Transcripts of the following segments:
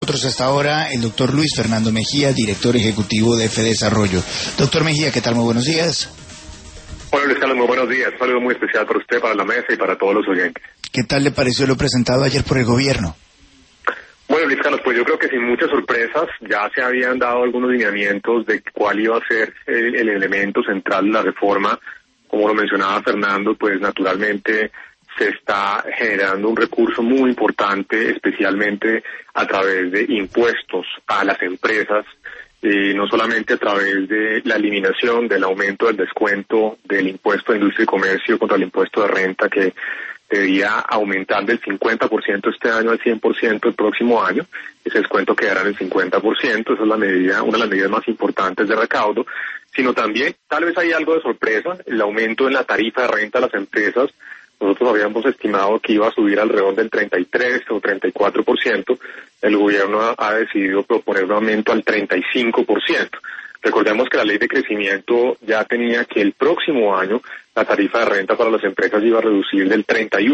Nosotros hasta ahora el doctor Luis Fernando Mejía, director ejecutivo de FEDesarrollo. Doctor Mejía, ¿qué tal? Muy buenos días. Hola Luis Carlos, muy buenos días. Un saludo muy especial para usted, para la mesa y para todos los oyentes. ¿Qué tal le pareció lo presentado ayer por el gobierno? Bueno, Luis Carlos, pues yo creo que sin muchas sorpresas ya se habían dado algunos lineamientos de cuál iba a ser el elemento central de la reforma. Como lo mencionaba Fernando, pues naturalmente se está generando un recurso muy importante, especialmente a través de impuestos a las empresas, no solamente a través de la eliminación del aumento del descuento del impuesto de industria y comercio contra el impuesto de renta, que debía aumentar del 50% este año al 100% el próximo año. Ese descuento quedará en el 50%, esa es la medida, una de las medidas más importantes de recaudo, sino también, tal vez hay algo de sorpresa, el aumento en la tarifa de renta a las empresas. Nosotros habíamos estimado que iba a subir alrededor del 33 o 34%. El gobierno ha decidido proponer un aumento al 35%. Recordemos que la ley de crecimiento ya tenía que el próximo año la tarifa de renta para las empresas iba a reducir del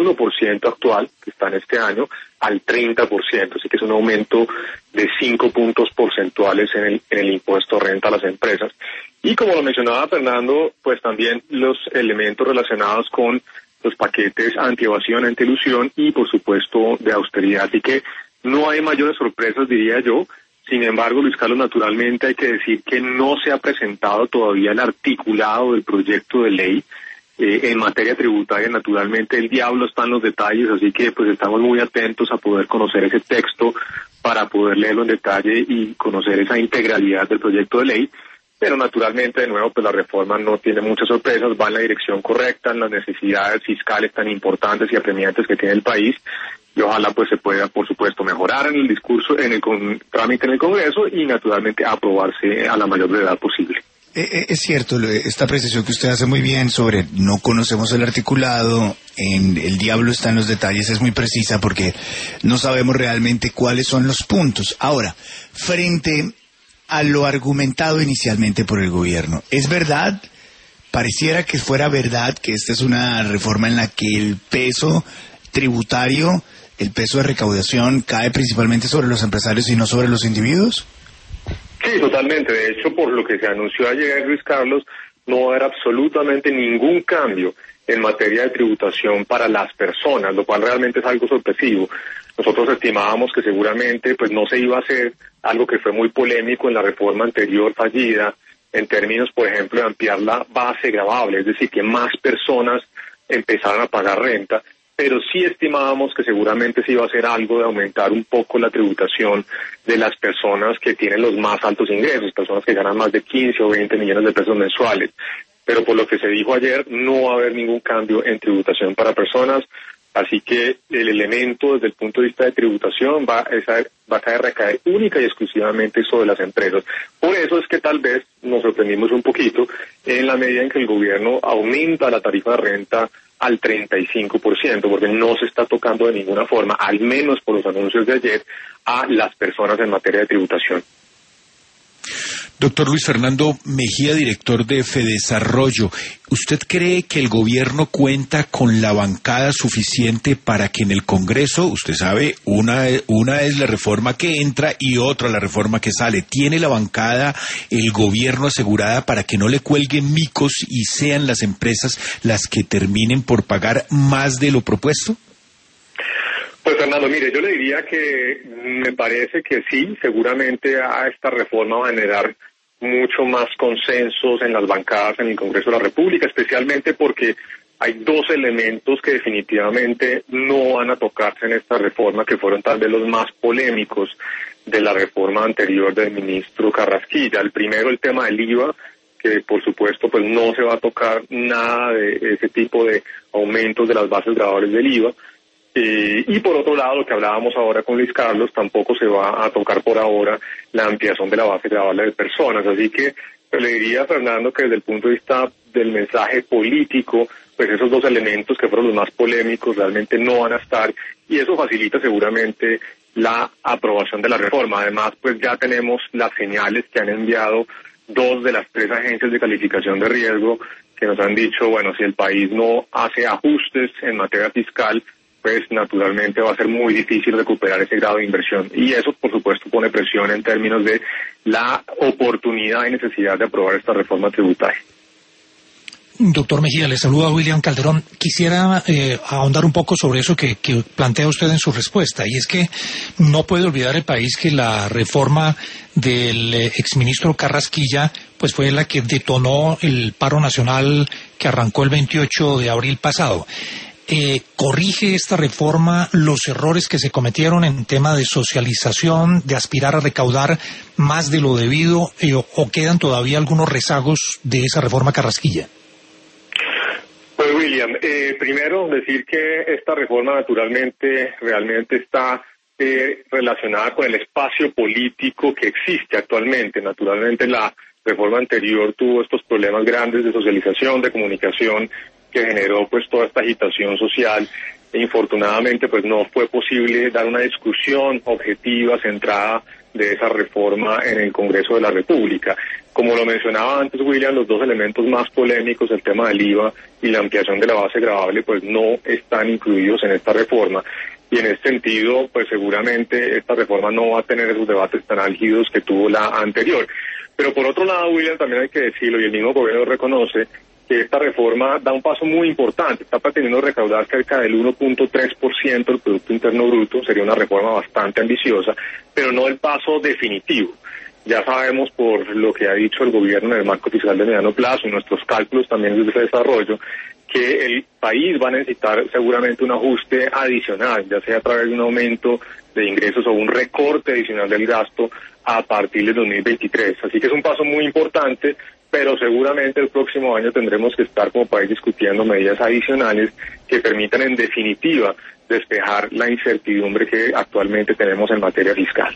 31% actual, que está en este año, al 30%. Así que es un aumento de 5 puntos porcentuales en el impuesto de renta a las empresas. Y como lo mencionaba Fernando, pues también los elementos relacionados con los paquetes anti-evasión, anti-elusión y, por supuesto, de austeridad. Así que no hay mayores sorpresas, diría yo. Sin embargo, Luis Carlos, naturalmente hay que decir que no se ha presentado todavía el articulado del proyecto de ley. En materia tributaria, naturalmente, el diablo está en los detalles, así que pues estamos muy atentos a poder conocer ese texto para poder leerlo en detalle y conocer esa integralidad del proyecto de ley. Pero naturalmente, de nuevo, pues la reforma no tiene muchas sorpresas, va en la dirección correcta, en las necesidades fiscales tan importantes y apremiantes que tiene el país, y ojalá pues se pueda, por supuesto, mejorar en el discurso, en el trámite en el Congreso y naturalmente aprobarse a la mayor brevedad posible. Es cierto, esta apreciación que usted hace muy bien sobre no conocemos el articulado, en el diablo está en los detalles, es muy precisa porque no sabemos realmente cuáles son los puntos. Ahora, frente a lo argumentado inicialmente por el gobierno, ¿es verdad? Pareciera que fuera verdad que esta es una reforma en la que el peso tributario, el peso de recaudación cae principalmente sobre los empresarios y no sobre los individuos. Sí, totalmente. De hecho, por lo que se anunció ayer, Luis Carlos, no va a haber absolutamente ningún cambio en materia de tributación para las personas, lo cual realmente es algo sorpresivo. Nosotros estimábamos que seguramente pues no se iba a hacer algo que fue muy polémico en la reforma anterior fallida, en términos, por ejemplo, de ampliar la base gravable, es decir, que más personas empezaran a pagar renta, pero sí estimábamos que seguramente se iba a hacer algo de aumentar un poco la tributación de las personas que tienen los más altos ingresos, personas que ganan más de 15 o 20 millones de pesos mensuales. Pero por lo que se dijo ayer, no va a haber ningún cambio en tributación para personas, así que el elemento desde el punto de vista de tributación va a recaer única y exclusivamente sobre las empresas. Por eso es que tal vez nos sorprendimos un poquito en la medida en que el gobierno aumenta la tarifa de renta al 35%, porque no se está tocando de ninguna forma, al menos por los anuncios de ayer, a las personas en materia de tributación. Doctor Luis Fernando Mejía, director de FEDesarrollo, ¿usted cree que el gobierno cuenta con la bancada suficiente para que en el Congreso, usted sabe, una es la reforma que entra y otra la reforma que sale? ¿Tiene la bancada, el gobierno asegurada para que no le cuelguen micos y sean las empresas las que terminen por pagar más de lo propuesto? Pues Fernando, mire, yo le diría que me parece que sí, seguramente a esta reforma va a generar mucho más consensos en las bancadas en el Congreso de la República, especialmente porque hay dos elementos que definitivamente no van a tocarse en esta reforma, que fueron tal vez los más polémicos de la reforma anterior del ministro Carrasquilla. El primero, el tema del IVA, que por supuesto pues no se va a tocar nada de ese tipo de aumentos de las bases gravables del IVA. Y por otro lado, lo que hablábamos ahora con Luis Carlos, tampoco se va a tocar por ahora la ampliación de la base gravable de personas. Así que le diría a Fernando que desde el punto de vista del mensaje político, pues esos dos elementos que fueron los más polémicos realmente no van a estar, y eso facilita seguramente la aprobación de la reforma. Además, pues ya tenemos las señales que han enviado dos de las tres agencias de calificación de riesgo que nos han dicho, bueno, si el país no hace ajustes en materia fiscal, pues naturalmente va a ser muy difícil recuperar ese grado de inversión. Y eso, por supuesto, pone presión en términos de la oportunidad y necesidad de aprobar esta reforma tributaria. Doctor Mejía, le saluda William Calderón. Quisiera ahondar un poco sobre eso que plantea usted en su respuesta, y es que no puede olvidar el país que la reforma del exministro Carrasquilla pues fue la que detonó el paro nacional que arrancó el 28 de abril pasado. ¿Corrige esta reforma los errores que se cometieron en tema de socialización, de aspirar a recaudar más de lo debido, o quedan todavía algunos rezagos de esa reforma Carrasquilla? Pues William, primero decir que esta reforma naturalmente realmente está relacionada con el espacio político que existe actualmente. Naturalmente la reforma anterior tuvo estos problemas grandes de socialización, de comunicación, que generó pues toda esta agitación social, e infortunadamente pues no fue posible dar una discusión objetiva, centrada de esa reforma en el Congreso de la República. Como lo mencionaba antes William, los dos elementos más polémicos, el tema del IVA y la ampliación de la base gravable, pues no están incluidos en esta reforma. Y en este sentido, pues seguramente esta reforma no va a tener esos debates tan álgidos que tuvo la anterior. Pero por otro lado, William, también hay que decirlo, y el mismo gobierno reconoce, que esta reforma da un paso muy importante. Está pretendiendo recaudar cerca del 1.3% del Producto Interno Bruto. Sería una reforma bastante ambiciosa, pero no el paso definitivo. Ya sabemos, por lo que ha dicho el gobierno en el marco fiscal de mediano plazo y nuestros cálculos también desde ese desarrollo, que el país va a necesitar seguramente un ajuste adicional, ya sea a través de un aumento de ingresos o un recorte adicional del gasto a partir del 2023. Así que es un paso muy importante, pero seguramente el próximo año tendremos que estar como país discutiendo medidas adicionales que permitan en definitiva despejar la incertidumbre que actualmente tenemos en materia fiscal.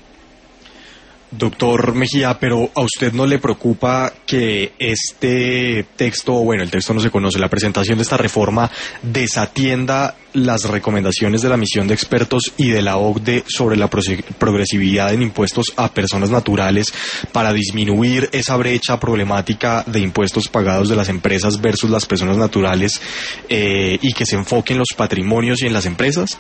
Doctor Mejía, pero ¿a usted no le preocupa que este texto, bueno, el texto no se conoce, la presentación de esta reforma desatienda las recomendaciones de la misión de expertos y de la OCDE sobre la progresividad en impuestos a personas naturales para disminuir esa brecha problemática de impuestos pagados de las empresas versus las personas naturales, y que se enfoque en los patrimonios y en las empresas?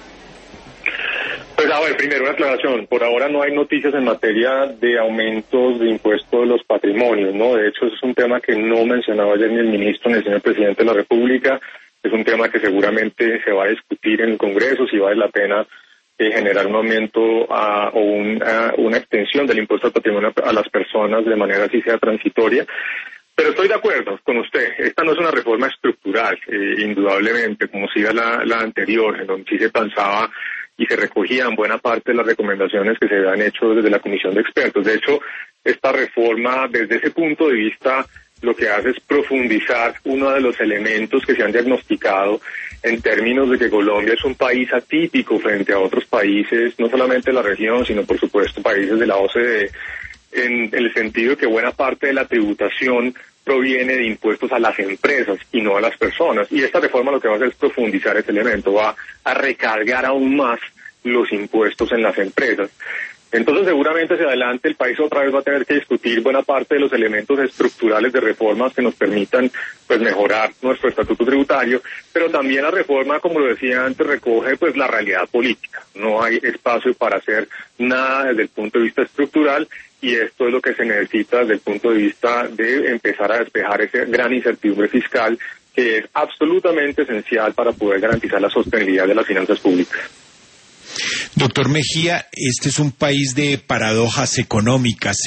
Pues a ver, primero una aclaración. Por ahora no hay noticias en materia de aumentos de impuestos de los patrimonios, ¿no? De hecho, eso es un tema que no mencionaba ayer ni el ministro ni el señor presidente de la República. Es un tema que seguramente se va a discutir en el Congreso, si vale la pena generar un aumento o una extensión del impuesto al patrimonio a las personas de manera así sea transitoria. Pero estoy de acuerdo con usted. Esta no es una reforma estructural, indudablemente, como si era la anterior, en donde sí se pensaba y se recogían buena parte de las recomendaciones que se habían hecho desde la Comisión de Expertos. De hecho, esta reforma, desde ese punto de vista, lo que hace es profundizar uno de los elementos que se han diagnosticado en términos de que Colombia es un país atípico frente a otros países, no solamente de la región, sino por supuesto países de la OCDE, en el sentido de que buena parte de la tributación proviene de impuestos a las empresas y no a las personas. Y esta reforma lo que va a hacer es profundizar ese elemento, va a recargar aún más los impuestos en las empresas. Entonces seguramente hacia adelante el país otra vez va a tener que discutir buena parte de los elementos estructurales de reformas que nos permitan pues mejorar nuestro estatuto tributario, pero también la reforma, como lo decía antes, recoge pues la realidad política. No hay espacio para hacer nada desde el punto de vista estructural, y esto es lo que se necesita desde el punto de vista de empezar a despejar esa gran incertidumbre fiscal que es absolutamente esencial para poder garantizar la sostenibilidad de las finanzas públicas. Doctor Mejía, este es un país de paradojas económicas.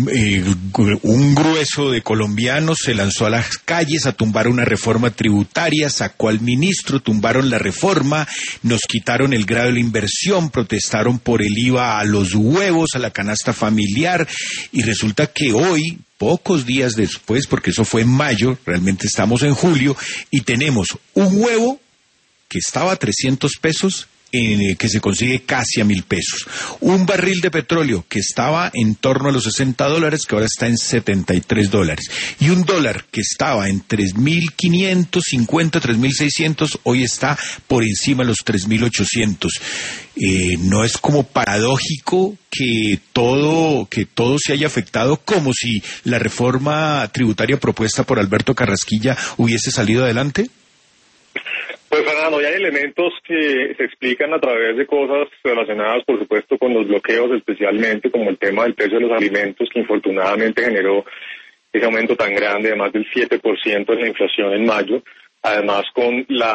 Un grueso de colombianos se lanzó a las calles a tumbar una reforma tributaria, sacó al ministro, tumbaron la reforma, nos quitaron el grado de la inversión, protestaron por el IVA a los huevos, a la canasta familiar, y resulta que hoy, pocos días después, porque eso fue en mayo, realmente estamos en julio, y tenemos un huevo que estaba a 300 pesos, que se consigue casi a 1.000 pesos. Un barril de petróleo que estaba en torno a los $60, que ahora está en $73. Y un dólar que estaba en 3.550, 3.600, hoy está por encima de los 3.800. ¿No es como paradójico que todo se haya afectado, como si la reforma tributaria propuesta por Alberto Carrasquilla hubiese salido adelante? Pues Fernando, ya hay elementos que se explican a través de cosas relacionadas, por supuesto, con los bloqueos, especialmente como el tema del precio de los alimentos, que infortunadamente generó ese aumento tan grande de más del 7% en la inflación en mayo. Además, con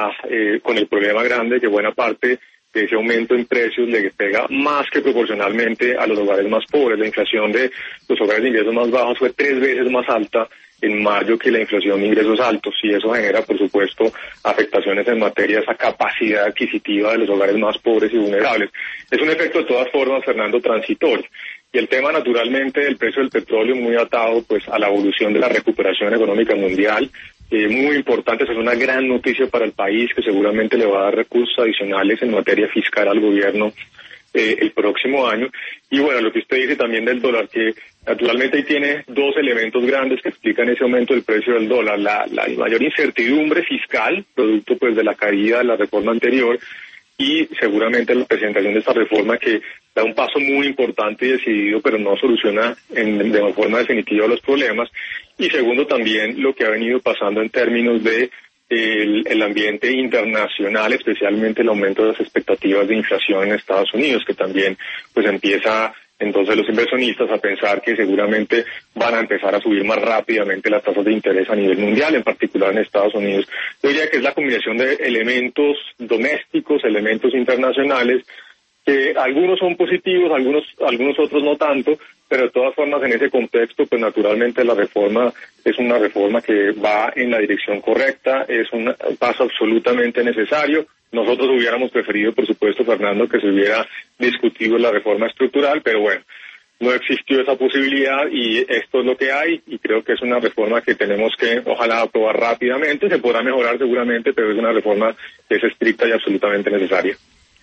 el problema grande que buena parte de ese aumento en precios le pega más que proporcionalmente a los hogares más pobres. La inflación de los hogares de ingresos más bajos fue 3 veces más alta en mayo que la inflación de ingresos altos, y eso genera, por supuesto, afectaciones en materia de esa capacidad adquisitiva de los hogares más pobres y vulnerables. Es un efecto de todas formas, Fernando, transitorio. Y el tema, naturalmente, del precio del petróleo muy atado pues a la evolución de la recuperación económica mundial. Muy importante, es una gran noticia para el país que seguramente le va a dar recursos adicionales en materia fiscal al gobierno el próximo año. Y bueno, lo que usted dice también del dólar, que naturalmente ahí tiene dos elementos grandes que explican ese aumento del precio del dólar. La mayor incertidumbre fiscal, producto pues de la caída de la reforma anterior, y seguramente la presentación de esta reforma que da un paso muy importante y decidido, pero no soluciona de forma definitiva los problemas. Y segundo, también lo que ha venido pasando en términos de el ambiente internacional, especialmente el aumento de las expectativas de inflación en Estados Unidos, que también pues empieza entonces los inversionistas a pensar que seguramente van a empezar a subir más rápidamente las tasas de interés a nivel mundial, en particular en Estados Unidos. Yo diría que es la combinación de elementos domésticos, elementos internacionales, que algunos son positivos, algunos otros no tanto, pero de todas formas en ese contexto, pues naturalmente la reforma es una reforma que va en la dirección correcta, es un paso absolutamente necesario. Nosotros hubiéramos preferido, por supuesto, Fernando, que se hubiera discutido la reforma estructural, pero bueno, no existió esa posibilidad y esto es lo que hay, y creo que es una reforma que tenemos que, ojalá, aprobar rápidamente. Se podrá mejorar seguramente, pero es una reforma que es estricta y absolutamente necesaria.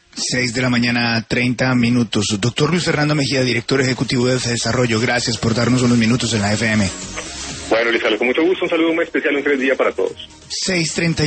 6:30 a.m. Doctor Luis Fernando Mejía, director ejecutivo de Desarrollo, gracias por darnos unos minutos en la FM. Bueno, Luis, con mucho gusto, un saludo muy especial, un feliz día para todos. 6:30